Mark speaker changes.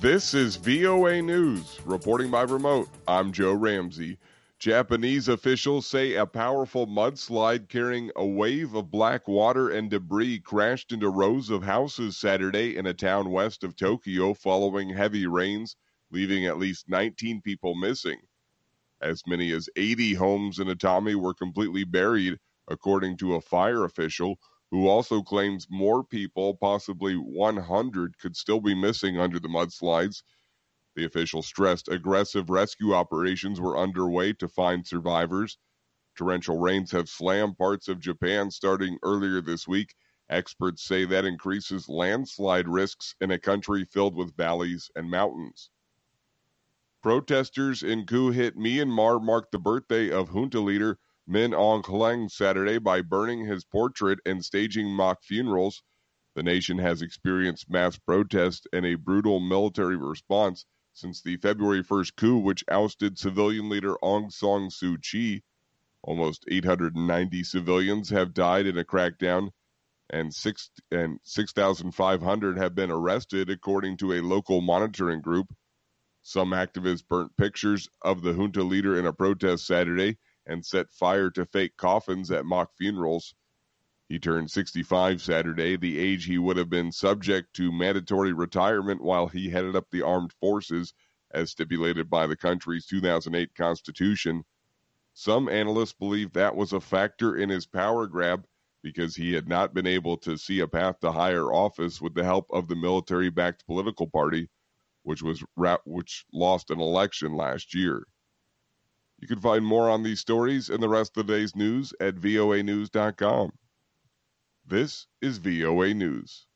Speaker 1: This is VOA News. Reporting by remote, I'm Joe Ramsey. Japanese officials say a powerful mudslide carrying a wave of black water and debris crashed into rows of houses Saturday in a town west of Tokyo following heavy rains, leaving at least 19 people missing. As many as 80 homes in Atami were completely buried, according to a fire official, who also claims more people, possibly 100, could still be missing under the mudslides. The official stressed aggressive rescue operations were underway to find survivors. Torrential rains have slammed parts of Japan starting earlier this week. Experts say that increases landslide risks in a country filled with valleys and mountains. Protesters in coup-hit Myanmar marked the birthday of junta leader Min Aung Hlaing Saturday by burning his portrait and staging mock funerals. The nation has experienced mass protests and a brutal military response since the February 1st coup, which ousted civilian leader Aung San Suu Kyi. Almost 890 civilians have died in a crackdown, and 6,500 have been arrested, according to a local monitoring group. Some activists burnt pictures of the junta leader in a protest Saturday and set fire to fake coffins at mock funerals. He turned 65 Saturday, the age he would have been subject to mandatory retirement while he headed up the armed forces, as stipulated by the country's 2008 constitution. Some analysts believe that was a factor in his power grab because he had not been able to see a path to higher office with the help of the military-backed political party, which lost an election last year. You can find more on these stories and the rest of the day's news at voanews.com. This is VOA News.